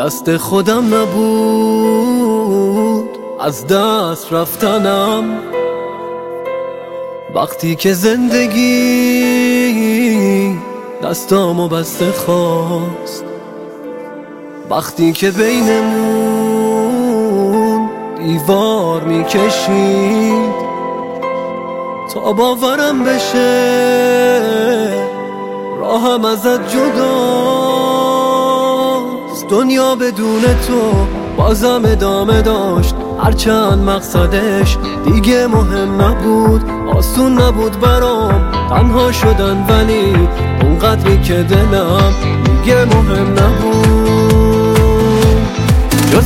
دست خودم نبود از دست رفتنم، وقتی که زندگی دستامو بسته خواست، وقتی که بینمون دیوار میکشید تا باورم بشه راهم ازت جداست. دنیا بدون تو بازم ادامه داشت، هرچند مقصدش دیگه مهم نبود. آسون نبود برام تنها شدن، ولی اونقدری که دلم دیگه مهم نبود. جز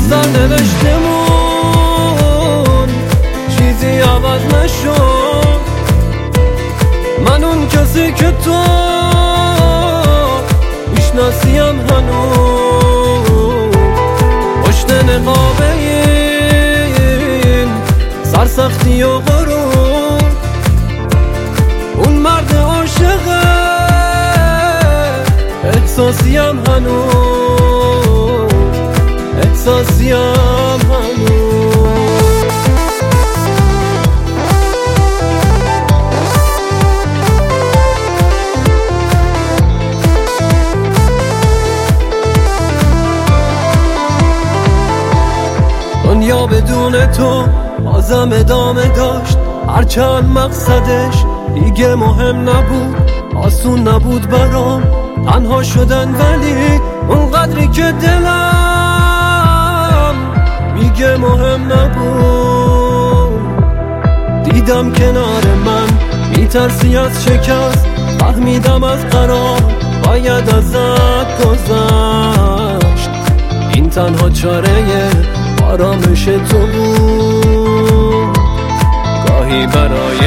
سرنوشتمون چیزی عوض نشد، من اون کسی که تو میشناسیم هنوز. پشت نقاب این سرسختی و غرور، اون مرد عاشقه احساسیم هنوز، احساسیم هنوز. دنیا بدون تو بازم ادامه داشت، هرچند مقصدش دیگه مهم نبود. آسون نبود برام تنها شدن، ولی اونقدری که دلم میگه مهم نبود. دیدم کنار من میترسی از شکست، فهمیدم از قرار باید ازت گذشت. این تنها چاره آرامش تو بود، گاهی برای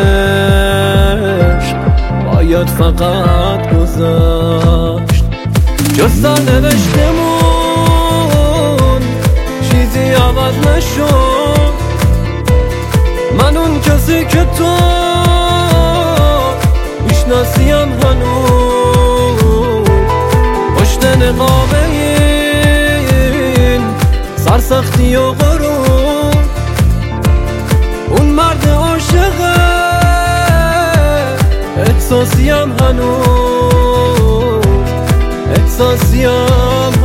عشق باید فقط گذشت. جز سرنوشتمون چیزی عوض نشد، من اون کسی که تو میشناسیم هنوز. پشت نقاب سرسختی و غرور، اون مرد عاشقه احساسیم هنوز، احساسیم